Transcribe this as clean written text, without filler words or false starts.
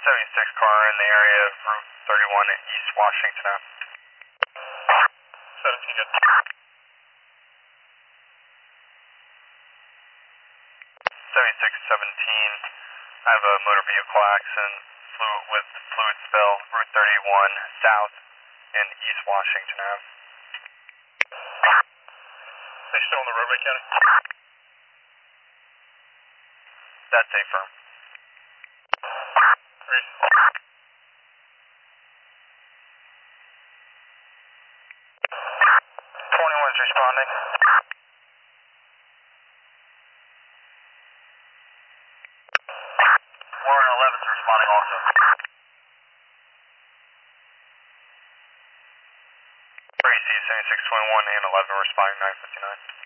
76 car in the area of Route 31 at East Washington Ave. 17 good. 7617. I have a motor vehicle accident with fluid spill, Route 31 South and East Washington Ave. They still on the roadway, County? That's a firm. 21 is responding. Warren 11 is responding also. 3C 7621 and 11 responding 959.